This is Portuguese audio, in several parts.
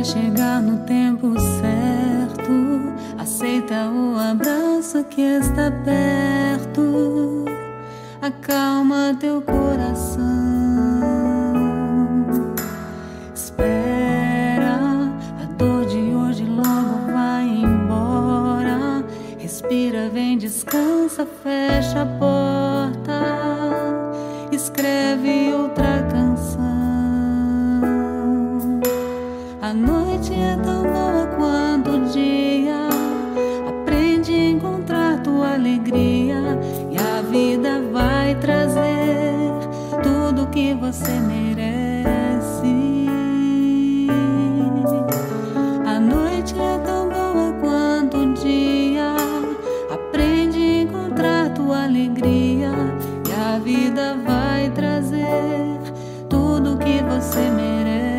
vai chegar no tempo certo. Aceita o abraço que está perto. Acalma teu coração. Espera, a dor de hoje logo vai embora. Respira, vem, descansa, fecha a porta. Escreve outra canção. A noite é tão boa quanto o dia. Aprende a encontrar tua alegria, e a vida vai trazer tudo que você merece. A noite é tão boa quanto o dia. Aprende a encontrar tua alegria, e a vida vai trazer tudo que você merece.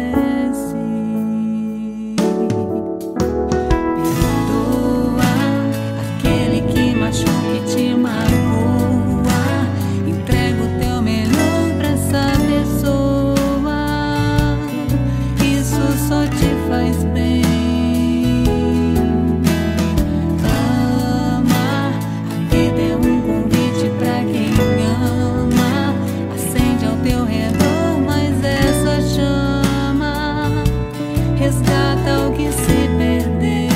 Resgata o que se perdeu.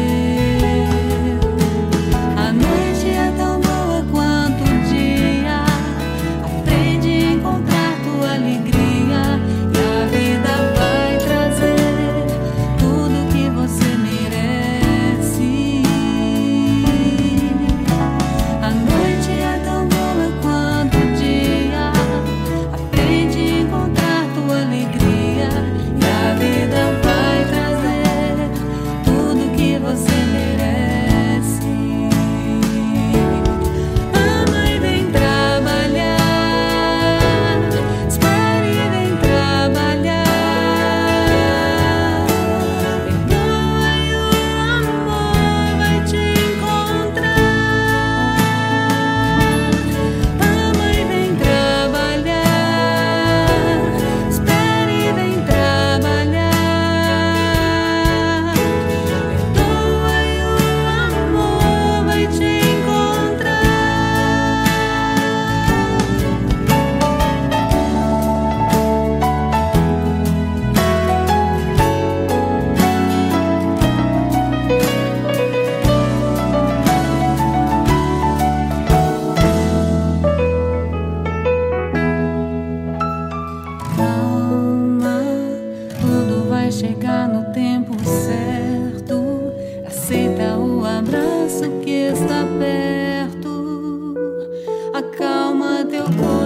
A noite é tão boa quanto o dia. Aprende a encontrar tua alegria, e a vida vai trazer tudo que você merece. A noite é tão boa quanto o dia. Aprende a encontrar tua alegria, e a vida vai trazer tudo que você merece. Ama e vem trabalhar. Espere e vem trabalhar. Perdoa e o amor vai te encontrar. Ama e vem trabalhar. Espere e vem trabalhar. Perdoa e o amor vai te encontrar. Calma, tudo vai chegar no tempo certo. Aceita o abraço que está perto. Acalma teu corpo.